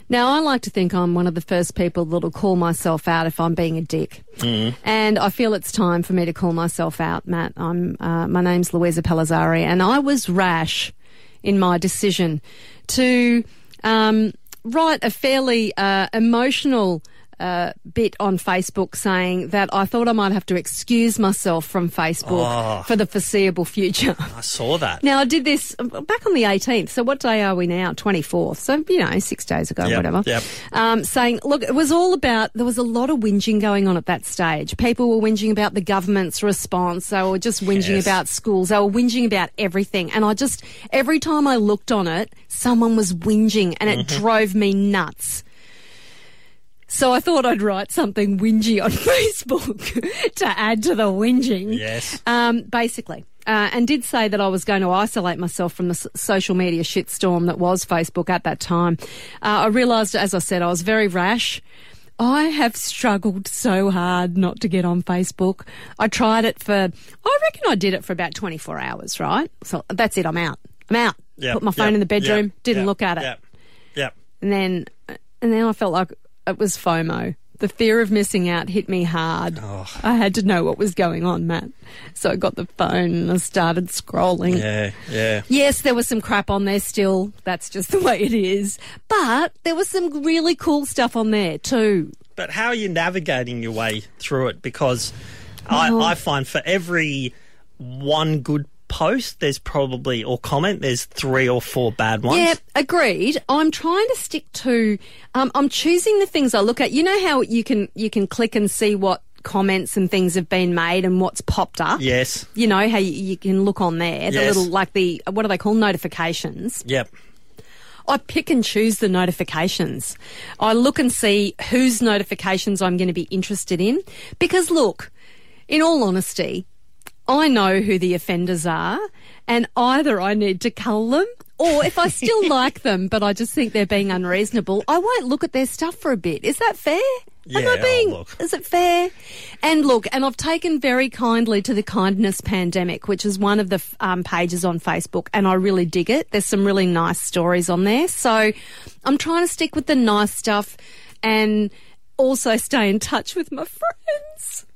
Now, I like to think I'm one of the first people that'll call myself out if I'm being a dick. And I feel it's time for me to call myself out, Matt. My name's Louisa Pelizzari, and I was rash in my decision to write a fairly emotional bit on Facebook saying that I thought I might have to excuse myself from Facebook for the foreseeable future. I saw that. Now, I did this back on the 18th. So what day are we now? 24th. So, 6 days ago, whatever. Saying, look, it was all about, there was a lot of whinging going on at that stage. People were whinging about the government's response. They were just whinging about schools. They were whinging about everything. And every time I looked on it, someone was whinging and it drove me nuts. So I thought I'd write something whingy on Facebook to add to the whinging. Yes. Basically. And did say that I was going to isolate myself from the social media shitstorm that was Facebook at that time. I realised, as I said, I was very rash. I have struggled so hard not to get on Facebook. I tried it I reckon I did it for about 24 hours, right? So that's it, I'm out. Yep. Put my phone in the bedroom, didn't look at it. Yep. And then I felt like it was FOMO. The fear of missing out hit me hard. I had to know what was going on, Matt. So I got the phone and I started scrolling. Yeah. Yes, there was some crap on there still. That's just the way it is. But there was some really cool stuff on there too. But how are you navigating your way through it? Because I find for every one good post, there's probably, or comment, there's 3 or 4 bad ones. Yeah, agreed. I'm trying to stick to, I'm choosing the things I look at. You know how you can click and see what comments and things have been made and what's popped up? Yes. You know how you can look on there, the little, what do they call, notifications? Yep. I pick and choose the notifications. I look and see whose notifications I'm going to be interested in. Because look, in all honesty, I know who the offenders are, and either I need to cull them, or if I still like them but I just think they're being unreasonable, I won't look at their stuff for a bit. Is that fair? Yeah, Is it fair? And look, and I've taken very kindly to the Kindness Pandemic, which is one of the pages on Facebook, and I really dig it. There's some really nice stories on there. So I'm trying to stick with the nice stuff and also stay in touch with my friends.